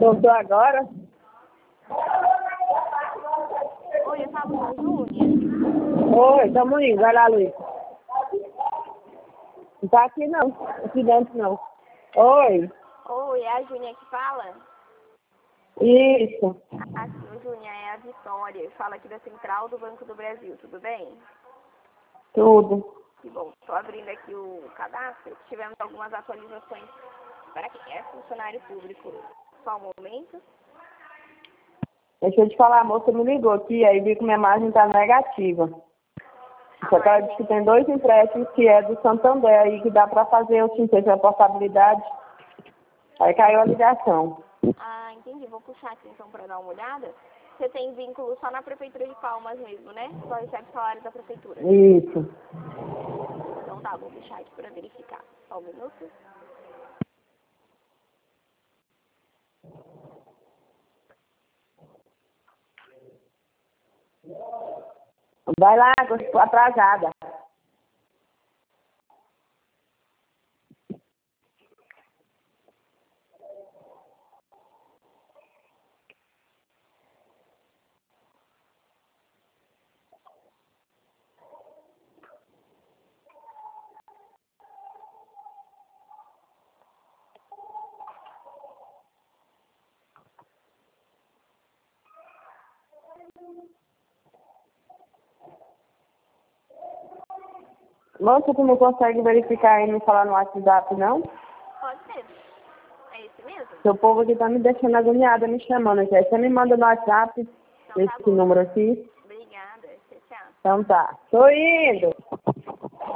Voltou agora? Oi, eu falo com o Júnior. Oi, tamo indo. Vai lá, Luiz. Não tá aqui não. Aqui dentro não. Oi. Oi, é a Júnia que fala? Isso. Aqui, o Júnior é a Vitória. Fala aqui da Central do Banco do Brasil, tudo bem? Tudo. Que bom. Estou abrindo aqui o cadastro. Tivemos algumas atualizações para quem é funcionário público. Só um momento. Deixa eu te falar, a moça me ligou aqui, aí vi que minha margem tá negativa. Só que ela disse que tem 2 empréstimos que é do Santander aí, que dá pra fazer, eu te sei se é portabilidade. Aí caiu a ligação. Ah, entendi. Vou puxar aqui então para dar uma olhada. Você tem vínculo só na Prefeitura de Palmas mesmo, né? Só recebe salário da Prefeitura. Isso. Então tá, vou puxar aqui para verificar. Só um minuto. Vai lá, que eu estou atrasada. Moça, tu não consegue verificar e me falar no WhatsApp, não? Pode ser. É esse mesmo? Seu povo aqui tá me deixando agoniada, me chamando aqui. Aí você me manda no WhatsApp Então tá esse bom. número aqui. Obrigada. Tchau, tchau. Então tá. Tô indo.